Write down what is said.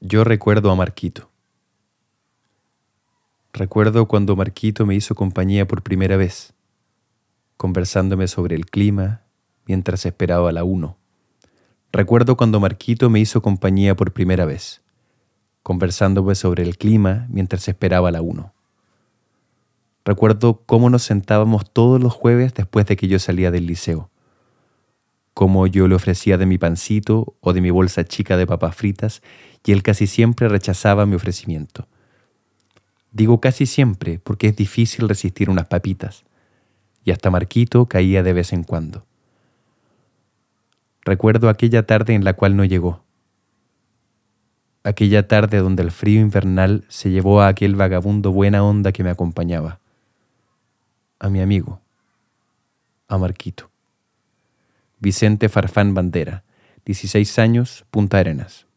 Yo recuerdo a Marquito. Recuerdo cuando Marquito me hizo compañía por primera vez, conversándome sobre el clima mientras esperaba la 1. Recuerdo cuando Marquito me hizo compañía por primera vez, conversándome sobre el clima mientras esperaba la 1. Recuerdo cómo nos sentábamos todos los jueves después de que yo salía del liceo, cómo yo le ofrecía de mi pancito o de mi bolsa chica de papas fritas y él casi siempre rechazaba mi ofrecimiento. Digo casi siempre porque es difícil resistir unas papitas, y hasta Marquito caía de vez en cuando. Recuerdo aquella tarde en la cual no llegó. Aquella tarde donde el frío invernal se llevó a aquel vagabundo buena onda que me acompañaba. A mi amigo. A Marquito. Vicente Farfán Bandera, 16 años, Punta Arenas.